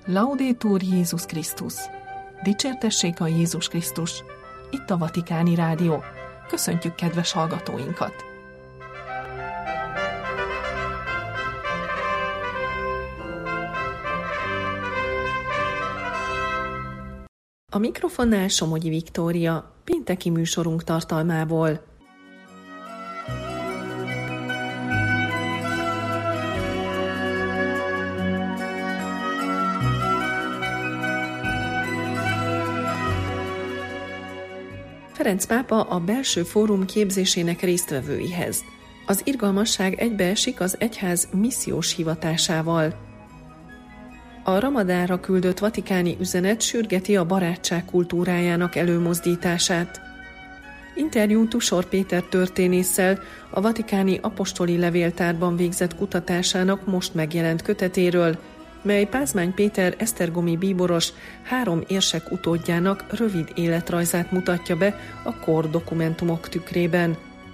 Laudetur Jézus Krisztus! Dicsértessék a Jézus Krisztus! Itt a Vatikáni Rádió. Köszöntjük kedves hallgatóinkat! A mikrofonnál Somogyi Viktória, pénteki műsorunk tartalmából. Ferenc pápa a belső fórum képzésének résztvevőihez. Az irgalmasság egybeesik az egyház missziós hivatásával. A ramadánra küldött vatikáni üzenet sürgeti a barátság kultúrájának előmozdítását. Interjú Tusor Péter történésszel a vatikáni apostoli levéltárban végzett kutatásának most megjelent kötetéről, mely Pázmány Péter esztergomi bíboros 3 érsek utódjának rövid életrajzát mutatja be a kor dokumentumok tükrében.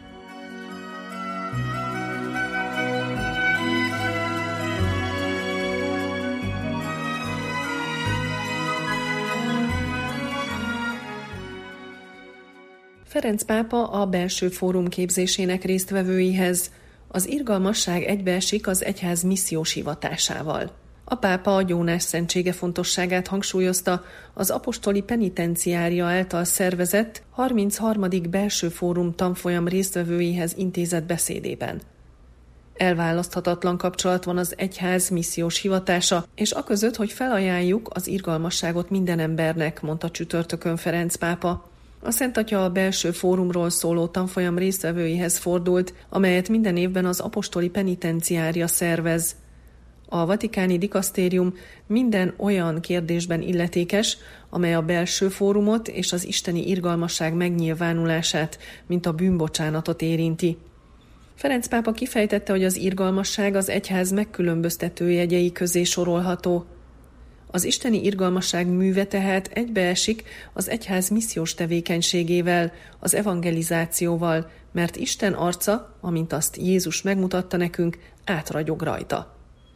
Ferenc pápa a belső fórum képzésének résztvevőihez. Az irgalmasság egybeesik az egyház missziós hivatásával. A pápa a gyónás szentsége fontosságát hangsúlyozta az apostoli penitenciária által szervezett 33. belső fórum tanfolyam résztvevőihez intézett beszédében. Elválaszthatatlan kapcsolat van az egyház missziós hivatása, és aközött, hogy felajánljuk az irgalmasságot minden embernek, mondta csütörtökön Ferenc pápa. A Szent Atya a belső fórumról szóló tanfolyam résztvevőihez fordult, amelyet minden évben az apostoli penitenciária szervez. A vatikáni dikasztérium minden olyan kérdésben illetékes, amely a belső fórumot és az isteni irgalmasság megnyilvánulását, mint a bűnbocsánatot érinti. Ferenc pápa kifejtette, hogy az irgalmasság az egyház megkülönböztető jegyei közé sorolható. Az isteni irgalmasság műve tehát egybeesik az egyház missziós tevékenységével, az evangelizációval, mert Isten arca, amint azt Jézus megmutatta nekünk, átragyog rajta.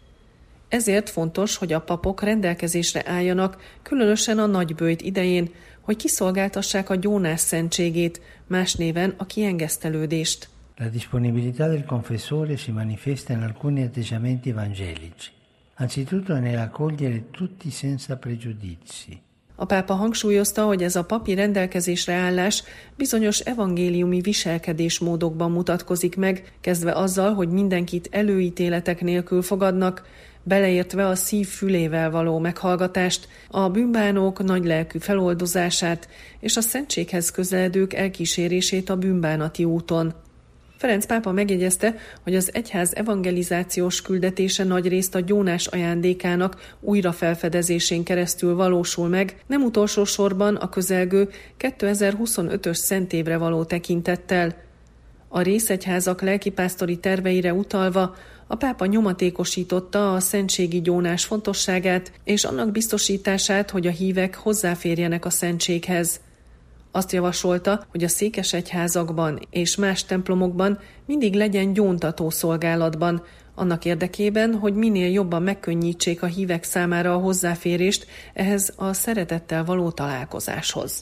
Ezért fontos, hogy a papok rendelkezésre álljanak, különösen a nagyböjt idején, hogy kiszolgáltassák a gyónás szentségét, más néven a kiengesztelődést. La disponibilità del confessore si manifesta in alcuni atteggiamenti evangelici. Anzitutto nell'accogliere tutti senza pregiudizi. A pápa hangsúlyozta, hogy ez a papi rendelkezésre állás bizonyos evangéliumi viselkedésmódokban mutatkozik meg, kezdve azzal, hogy mindenkit előítéletek nélkül fogadnak, beleértve a szív fülével való meghallgatást, a bűnbánók nagylelkű feloldozását és a szentséghez közeledők elkísérését a bűnbánati úton. Ferenc pápa megjegyezte, hogy az egyház evangelizációs küldetése nagyrészt a gyónás ajándékának újrafelfedezésén keresztül valósul meg, nem utolsó sorban a közelgő 2025-ös szentévre való tekintettel. A részegyházak lelkipásztori terveire utalva a pápa nyomatékosította a szentségi gyónás fontosságát és annak biztosítását, hogy a hívek hozzáférjenek a szentséghez. Azt javasolta, hogy a székesegyházakban és más templomokban mindig legyen gyóntató szolgálatban, annak érdekében, hogy minél jobban megkönnyítsék a hívek számára a hozzáférést ehhez a szeretettel való találkozáshoz.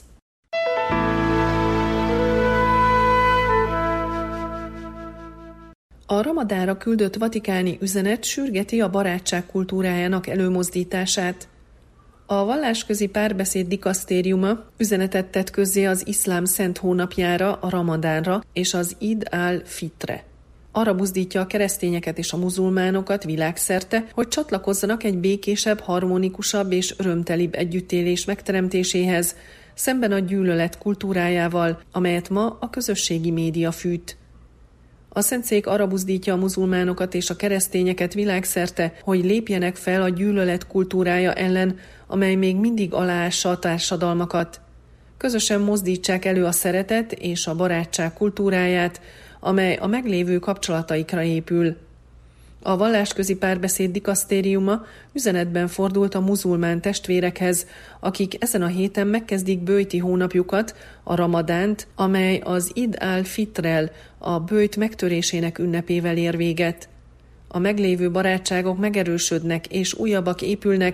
A ramadánra küldött vatikáni üzenet sürgeti a barátság kultúrájának előmozdítását. A vallásközi párbeszéd dikasztériuma üzenetet tett közzé az iszlám szent hónapjára, a ramadánra és az Id al-Fitre. Arra buzdítja a keresztényeket és a muzulmánokat világszerte, hogy csatlakozzanak egy békésebb, harmonikusabb és örömtelibb együttélés megteremtéséhez, szemben a gyűlölet kultúrájával, amelyet ma a közösségi média fűt. A Szentszék arra buzdítja a muzulmánokat és a keresztényeket világszerte, hogy lépjenek fel a gyűlölet kultúrája ellen, amely még mindig aláássa a társadalmakat. Közösen mozdítsák elő a szeretet és a barátság kultúráját, amely a meglévő kapcsolataikra épül. A vallásközi párbeszéd dikasztériuma üzenetben fordult a muzulmán testvérekhez, akik ezen a héten megkezdik böjti hónapjukat, a ramadánt, amely az Id al-Fitrel, a böjt megtörésének ünnepével ér véget. A meglévő barátságok megerősödnek és újabbak épülnek,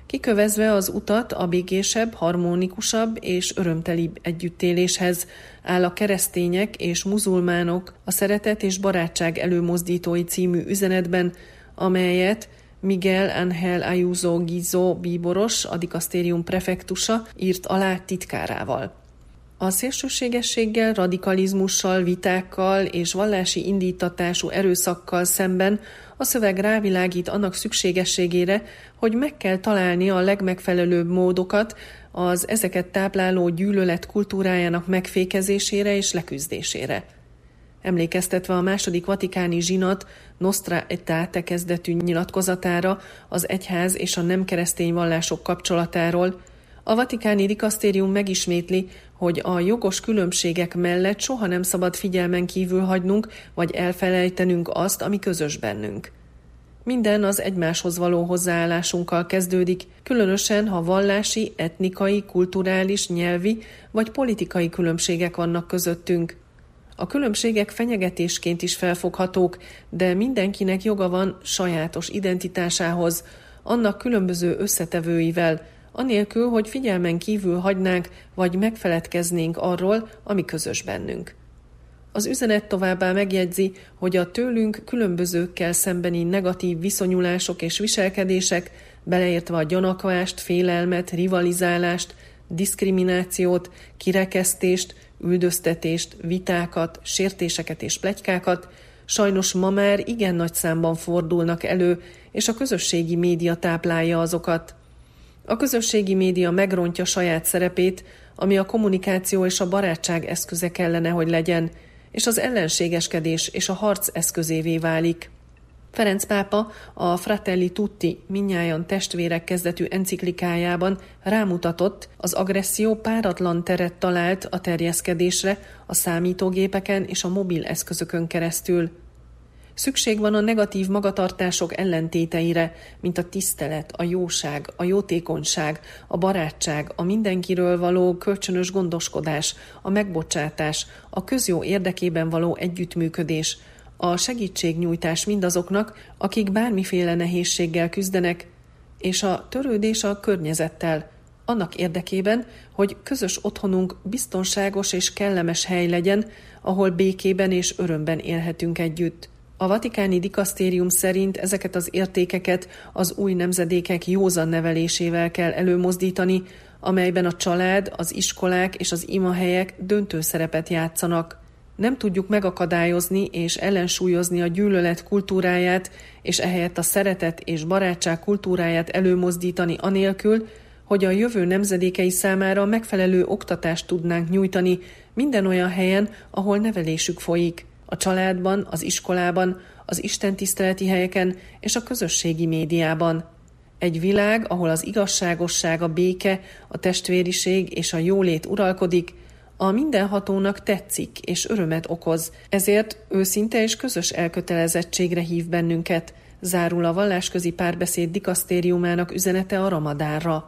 kikövezve az utat a békésebb, harmonikusabb és örömtelibb együttéléshez áll a Keresztények és muzulmánok a Szeretet és Barátság előmozdítói című üzenetben, amelyet Miguel Ángel Ayuso Guizó bíboros, a dikasztérium prefektusa írt alá titkárával. A szélsőségességgel, radikalizmussal, vitákkal és vallási indítatású erőszakkal szemben a szöveg rávilágít annak szükségességére, hogy meg kell találni a legmegfelelőbb módokat az ezeket tápláló gyűlölet kultúrájának megfékezésére és leküzdésére. Emlékeztetve a második vatikáni zsinat Nostra Aetate kezdetű nyilatkozatára az egyház és a nem keresztény vallások kapcsolatáról, a vatikáni dikasztérium megismétli, hogy a jogos különbségek mellett soha nem szabad figyelmen kívül hagynunk, vagy elfelejtenünk azt, ami közös bennünk. Minden az egymáshoz való hozzáállásunkkal kezdődik, különösen, ha vallási, etnikai, kulturális, nyelvi vagy politikai különbségek vannak közöttünk. A különbségek fenyegetésként is felfoghatók, de mindenkinek joga van sajátos identitásához, annak különböző összetevőivel, anélkül, hogy figyelmen kívül hagynánk, vagy megfeledkeznénk arról, ami közös bennünk. Az üzenet továbbá megjegyzi, hogy a tőlünk különbözőkkel szembeni negatív viszonyulások és viselkedések, beleértve a gyanakvást, félelmet, rivalizálást, diszkriminációt, kirekesztést, üldöztetést, vitákat, sértéseket és pletykákat, sajnos ma már igen nagy számban fordulnak elő, és a közösségi média táplálja azokat. A közösségi média megrontja saját szerepét, ami a kommunikáció és a barátság eszköze kellene, hogy legyen, és az ellenségeskedés és a harc eszközévé válik. Ferenc pápa a Fratelli Tutti, mindnyájan testvérek kezdetű enciklikájában rámutatott, az agresszió páratlan teret talált a terjeszkedésre a számítógépeken és a mobil eszközökön keresztül. Szükség van a negatív magatartások ellentéteire, mint a tisztelet, a jóság, a jótékonyság, a barátság, a mindenkiről való kölcsönös gondoskodás, a megbocsátás, a közjó érdekében való együttműködés, a segítségnyújtás mindazoknak, akik bármiféle nehézséggel küzdenek, és a törődés a környezettel, annak érdekében, hogy közös otthonunk biztonságos és kellemes hely legyen, ahol békében és örömben élhetünk együtt. A vatikáni dikasztérium szerint ezeket az értékeket az új nemzedékek józan nevelésével kell előmozdítani, amelyben a család, az iskolák és az imahelyek döntő szerepet játszanak. Nem tudjuk megakadályozni és ellensúlyozni a gyűlölet kultúráját, és ehelyett a szeretet és barátság kultúráját előmozdítani anélkül, hogy a jövő nemzedékei számára megfelelő oktatást tudnánk nyújtani minden olyan helyen, ahol nevelésük folyik. A családban, az iskolában, az istentiszteleti helyeken és a közösségi médiában. Egy világ, ahol az igazságosság, a béke, a testvériség és a jólét uralkodik, a mindenhatónak tetszik és örömet okoz, ezért őszinte és közös elkötelezettségre hív bennünket, zárul a Vallásközi Párbeszéd dikasztériumának üzenete a Ramadánra.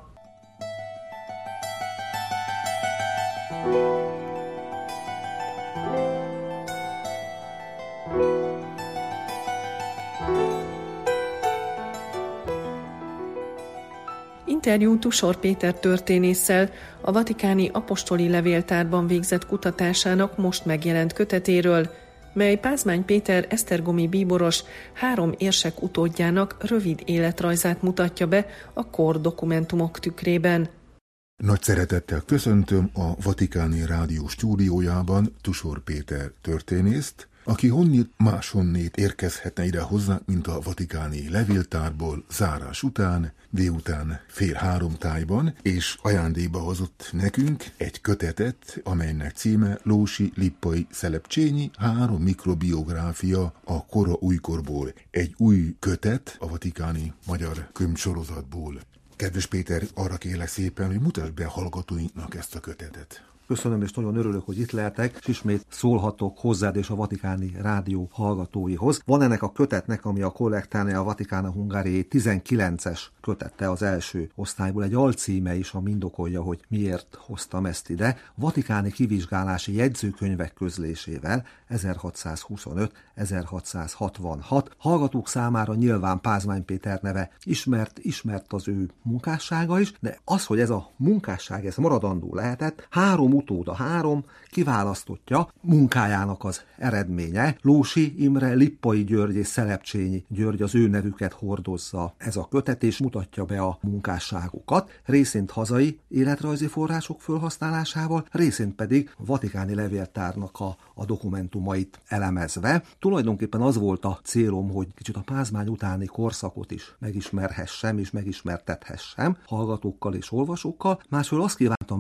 Interjú Tusor Péter történésszel, a vatikáni apostoli levéltárban végzett kutatásának most megjelent kötetéről, mely Pázmány Péter esztergomi bíboros 3 érsek utódjának rövid életrajzát mutatja be a kor dokumentumok tükrében. Nagy szeretettel köszöntöm a Vatikáni Rádió stúdiójában Tusor Péter történészt, aki honnét máshonnét érkezhetne ide hozzánk, mint a vatikáni levéltárból zárás után, délután 2:30 tájban, és ajándékba hozott nekünk egy kötetet, amelynek címe Lósi Lippai Szelepcsényi 3 mikrobiográfia a kora újkorból. Egy új kötet a vatikáni magyar könyvsorozatból. Kedves Péter, arra kérlek szépen, hogy mutasd be hallgatóinknak ezt a kötetet. Köszönöm, és nagyon örülök, hogy itt lehetek, és ismét szólhatok hozzád és a Vatikáni Rádió hallgatóihoz. Van ennek a kötetnek, ami a Collectanea Vaticana Hungariae 19-es kötete az első osztályból, egy alcíme is, ami indokolja, hogy miért hoztam ezt ide. Vatikáni kivizsgálási jegyzőkönyvek közlésével 1625-1666. Hallgatók számára nyilván Pázmány Péter neve ismert az ő munkássága is, de az, hogy ez a munkásság, ez maradandó lehetett, három kiválasztottja munkájának az eredménye. Lósi Imre, Lippai György és Szelepcsényi György, az ő nevüket hordozza ez a kötet, és mutatja be a munkásságukat, részint hazai életrajzi források felhasználásával, részint pedig vatikáni levéltárnak a dokumentumait elemezve. Tulajdonképpen az volt a célom, hogy kicsit a Pázmány utáni korszakot is megismerhessem és megismertethessem hallgatókkal és olvasókkal. Másról azt kívántam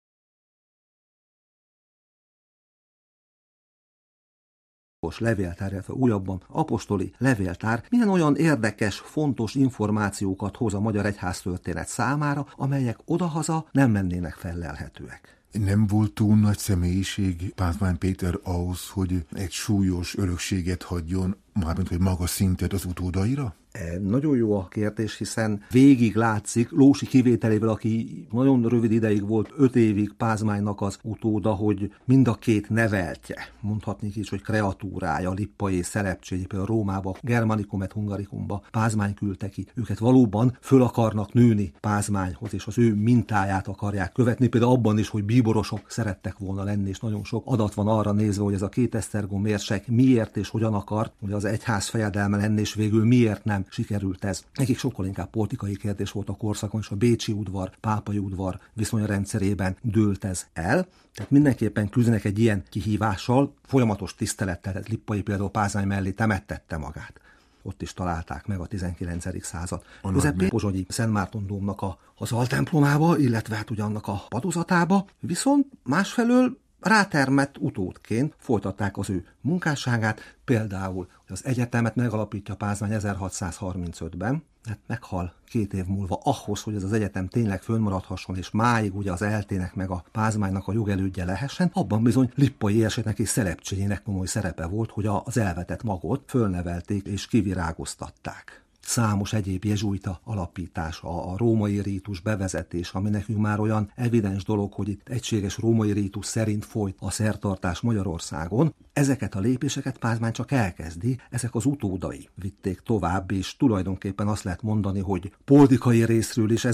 levéltár, illetve újabban apostoli levéltár milyen olyan érdekes, fontos információkat hoz a magyar egyháztörténet számára, amelyek odahaza nem lennének fellelhetőek. Nem volt túl nagy személyiség Pázmány Péter ahhoz, hogy egy súlyos örökséget hagyjon, mármint hogy magas szintet az utódaira? Nagyon jó a kérdés, hiszen végig látszik, Lósi kivételével, aki nagyon rövid ideig volt, 5 évig Pázmánynak az utóda, hogy mind a két neveltje, mondhatnék is, hogy kreatúrája, Lippai és Szelepcsényi, például Rómába, Germanicum et Hungaricumba Pázmány küldte ki. Őket valóban föl akarnak nőni Pázmányhoz, és az ő mintáját akarják követni, például abban is, hogy bíborosok szerettek volna lenni, és nagyon sok adat van arra nézve, hogy ez a két esztergom érsek miért és hogyan akart, hogy az egyház fejedelme lenni, és végül miért nem sikerült ez. Nekik sokkal inkább politikai kérdés volt a korszakon, és a bécsi udvar, pápai udvar viszonyrendszerében dőlt ez el. Tehát mindenképpen küzdenek egy ilyen kihívással, folyamatos tisztelettel, tehát Lippai például Pázmány mellé temettette magát. Ott is találták meg a 19. század közepén Pozsonyi Szent Márton dómnak az altemplomába, illetve hát ugye annak a padozatába, viszont másfelől rátermett utódként folytatták az ő munkásságát, például az egyetemet megalapítja Pázmány 1635-ben, hát meghal 2 év múlva ahhoz, hogy ez az egyetem tényleg fönnmaradhasson, és máig ugye az eltének meg a Pázmánynak a jogelődje lehessen, abban bizony Lippai érseknek és Szelepcsényének komoly szerepe volt, hogy az elvetett magot fölnevelték és kivirágoztatták. Számos egyéb jezsuita alapítása, a római rítus bevezetés, ami nekünk már olyan evidens dolog, hogy itt egységes római rítus szerint folyt a szertartás Magyarországon. Ezeket a lépéseket Pázmány csak elkezdi, ezek az utódai vitték tovább, és tulajdonképpen azt lehet mondani, hogy politikai részről is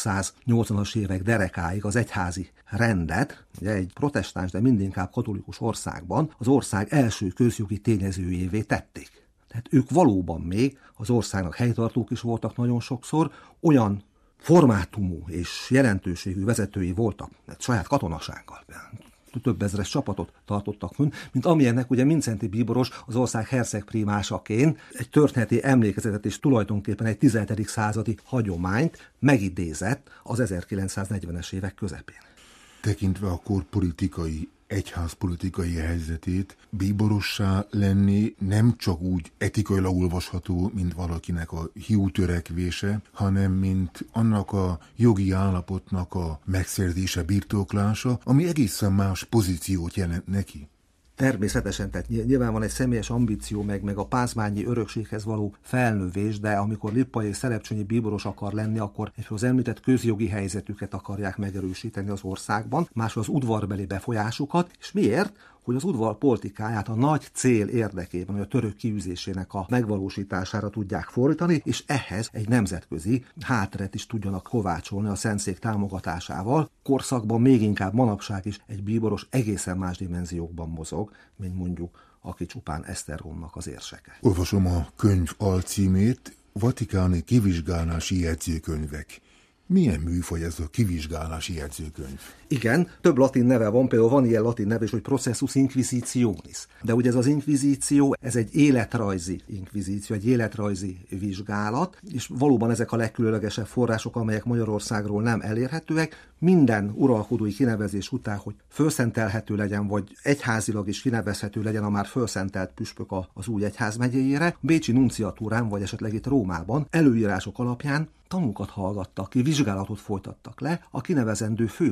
1680-as évek derekáig az egyházi rendet, ugye egy protestáns, de mindinkább katolikus országban az ország első közjogi tényezőjévé tették. Tehát ők valóban még az országnak helytartók is voltak nagyon sokszor, olyan formátumú és jelentőségű vezetői voltak, mert saját katonasággal, több ezres csapatot tartottak fönn, mint amilyennek ugye Mindszenty bíboros az ország hercegprímásaként egy történeti emlékezetet és tulajdonképpen egy 17. századi hagyományt megidézett az 1940-es évek közepén. Tekintve a kor egyházpolitikai helyzetét, bíborossá lenni nem csak úgy etikailag olvasható, mint valakinek a hiú törekvése, hanem mint annak a jogi állapotnak a megszerzése, birtoklása, ami egészen más pozíciót jelent neki. Természetesen, tehát nyilván van egy személyes ambíció, meg a pázmányi örökséghez való felnövés, de amikor Lippai és Szelepcsényi bíboros akar lenni, akkor az említett közjogi helyzetüket akarják megerősíteni az országban, másról az udvarbeli befolyásukat, és miért? Hogy az udvar politikáját a nagy cél érdekében, hogy a török kiűzésének a megvalósítására tudják fordítani, és ehhez egy nemzetközi hátteret is tudjanak kovácsolni a Szentszék támogatásával. Korszakban még inkább manapság is egy bíboros egészen más dimenziókban mozog, mint mondjuk aki csupán Esztergomnak az érseke. Olvasom a könyv alcímét, Vatikáni kivizsgálási jegyzőkönyvek. Milyen műfaj ez a kivizsgálási jegyzőkönyv? Igen, több latin neve van, például van ilyen latin neve is, hogy Processus Inquisitionis. De ugye ez az inkvizíció, ez egy életrajzi inkvizíció, egy életrajzi vizsgálat, és valóban ezek a legkülönlegesebb források, amelyek Magyarországról nem elérhetőek, minden uralkodói kinevezés után, hogy fölszentelhető legyen, vagy egyházilag is kinevezhető legyen a már fölszentelt püspök az új egyházmegyéjére, bécsi nunciatúrán, vagy esetleg itt Rómában előírások alapján tanúkat hallgattak ki, vizsgálatot folytattak le a kinevezendő főpapnak,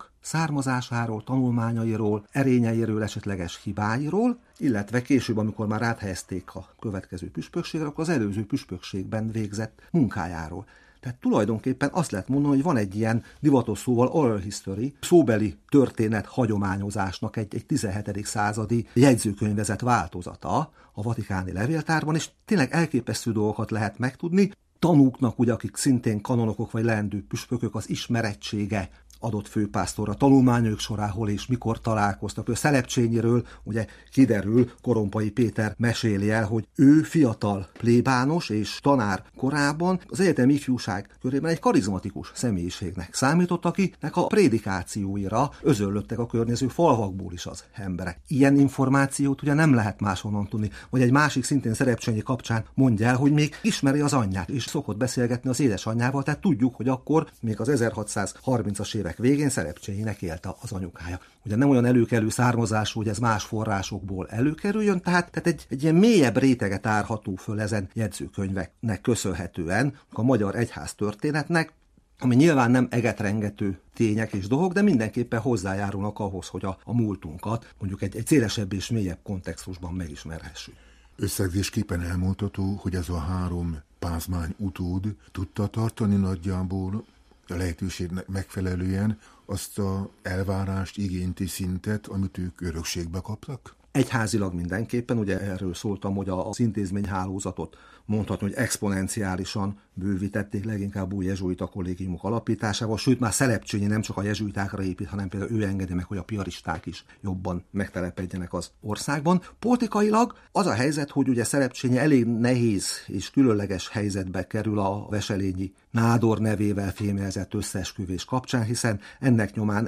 papnak származásáról, tanulmányairól, erényeiről, esetleges hibáiról, illetve később, amikor már áthelyezték a következő püspökségre, akkor az előző püspökségben végzett munkájáról. Tehát tulajdonképpen azt lehet mondani, hogy van egy ilyen divatos szóval oral history, szóbeli történet hagyományozásnak egy 17. századi jegyzőkönyvezet változata a vatikáni levéltárban, és tényleg elképesztő dolgokat lehet megtudni. Tanúknak, ugye, akik szintén kanonokok vagy leendő püspökök, az ismerettsége adott főpásztorra, tanulmányok során hol és mikor találkoztak. A Szelepcsényiről ugye kiderül, Korompai Péter meséli el, hogy ő fiatal plébános és tanár korában az egyetemi ifjúság körében egy karizmatikus személyiségnek számított, akinek a prédikációira özöllöttek a környező falvakból is az emberek. Ilyen információt ugye nem lehet máshonnan tudni. Vagy egy másik szintén Szelepcsényi kapcsán mondja el, hogy még ismeri az anyját, és szokott beszélgetni az édesanyjával, tehát tudjuk, hogy akkor még az 1630-as évek végén Szelepcsényinek élt az anyukája. Ugye nem olyan előkelő származású, hogy ez más forrásokból előkerüljön, tehát egy ilyen mélyebb réteget tárható föl ezen jegyzőkönyveknek köszönhetően a magyar egyház történetnek, ami nyilván nem egetrengető tények és dolgok, de mindenképpen hozzájárulnak ahhoz, hogy a múltunkat mondjuk egy szélesebb és mélyebb kontextusban megismerhessük. Összegzésképpen elmondható, hogy ez a 3 pázmány utód tudta tartani nagyjából a lehetőségnek megfelelően azt az elvárást, igényti szintet, amit ők örökségbe kaptak? Egyházilag mindenképpen, ugye erről szóltam, hogy az intézményhálózatot mondhatni, hogy exponenciálisan bővítették, leginkább új jezsuita kollégiumok alapításával, sőt már Szelepcsényi nem csak a jezsuitákra épít, hanem például ő engedi meg, hogy a piaristák is jobban megtelepedjenek az országban. Politikailag az a helyzet, hogy ugye Szelepcsényi elég nehéz és különleges helyzetbe kerül a Veselényi Nádor nevével fémjelzett összeesküvés kapcsán, hiszen ennek nyomán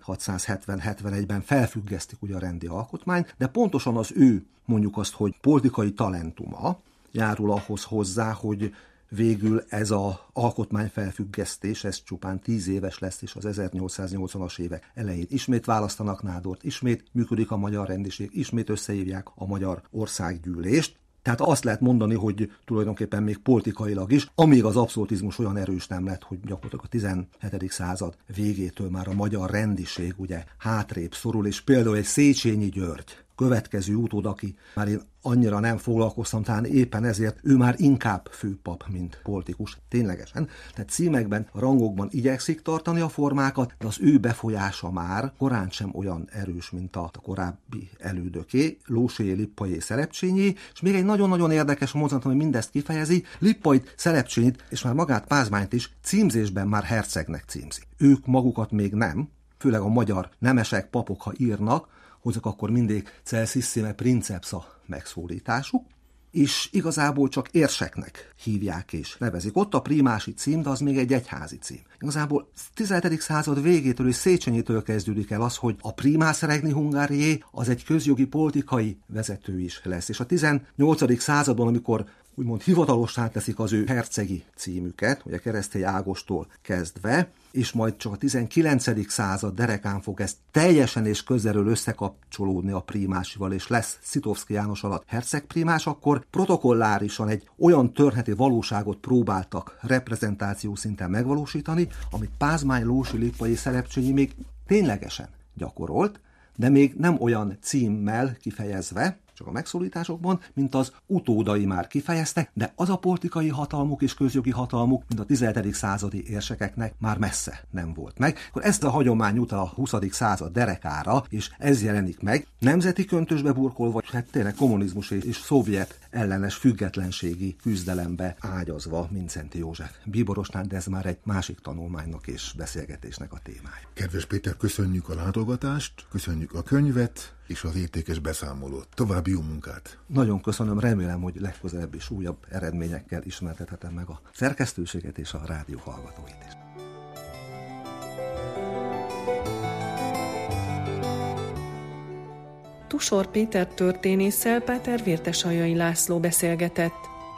1670-71-ben felfüggesztik ugye a rendi alkotmányt, de pontosan az ő, mondjuk azt, hogy politikai talentuma járul ahhoz hozzá, hogy végül ez az alkotmányfelfüggesztés, ez csupán 10 éves lesz, és az 1880-as évek elején ismét választanak Nádort, ismét működik a magyar rendiség, ismét összehívják a magyar országgyűlést. Tehát azt lehet mondani, hogy tulajdonképpen még politikailag is, amíg az abszolutizmus olyan erős nem lett, hogy gyakorlatilag a 17. század végétől már a magyar rendiség ugye hátrébb szorul, és például egy Széchenyi György következő utód, aki már én annyira nem foglalkoztam, talán éppen ezért ő már inkább főpap, mint politikus, ténylegesen. Tehát címekben, rangokban igyekszik tartani a formákat, de az ő befolyása már korán sem olyan erős, mint a korábbi elődöké, Lóssé, Lippai, Szelepcsényi, és még egy nagyon-nagyon érdekes mozzanat, ami mindezt kifejezi, Lippait, Szelepcsényit, és már magát Pázmányt is címzésben már hercegnek címzi. Ők magukat még nem, főleg a magyar nemesek, papok, ha írnak, hozzak akkor mindig Celsissime Princeps a megszólításuk, és igazából csak érseknek hívják és nevezik. Ott a primási cím, de az még egy egyházi cím. Igazából 17. század végétől és Széchenyitől kezdődik el az, hogy a primász regni Hungarié az egy közjogi politikai vezető is lesz. És a 18. században, amikor úgymond hivatalossá teszik az ő hercegi címüket, ugye Keresztély Ágostól kezdve, és majd csak a 19. század derekán fog ez teljesen és közelről összekapcsolódni a primásival, és lesz Szitovszky János alatt hercegprímás, akkor protokollárisan egy olyan történeti valóságot próbáltak reprezentáció szinten megvalósítani, amit Pázmány, Lóssy, Lippai, Szelepcsényi még ténylegesen gyakorolt, de még nem olyan címmel kifejezve, csak a megszólításokban, mint az utódai már kifejeztek, de az a politikai hatalmuk és közjogi hatalmuk, mint a 17. századi érsekeknek már messze nem volt meg. Akkor ezt a hagyomány utal a 20. század derekára, és ez jelenik meg, nemzeti köntösbe burkolva, hát tényleg kommunizmus és szovjet ellenes függetlenségi küzdelembe ágyazva Mindszenty József bíborosnál, de ez már egy másik tanulmánynak és beszélgetésnek a témája. Kedves Péter, köszönjük a látogatást, köszönjük a könyvet és az értékes beszámolót. További jó munkát! Nagyon köszönöm, remélem, hogy legközelebb is újabb eredményekkel ismertethetem meg a szerkesztőséget és a rádió hallgatóit is. Tusor Péter történésszel Páter Vértesaljai László beszélgetett.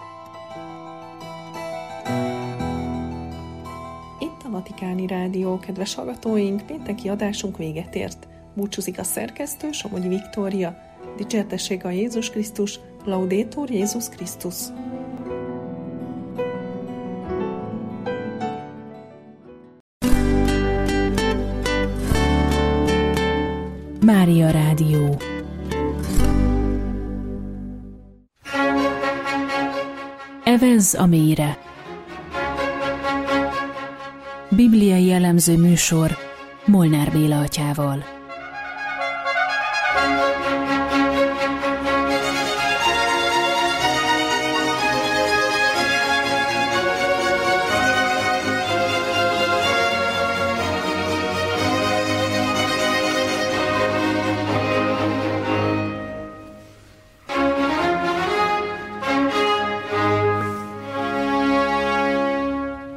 Itt a Vatikáni Rádió, kedves hallgatóink, pénteki adásunk véget ért. Búcsúzik a szerkesztő, Somogyi Viktória. Dicsértessége a Jézus Krisztus, Laudetur Jézus Krisztus. Mária Rádió. Evezz a mélyre. Bibliai elemző műsor Molnár Béla atyával.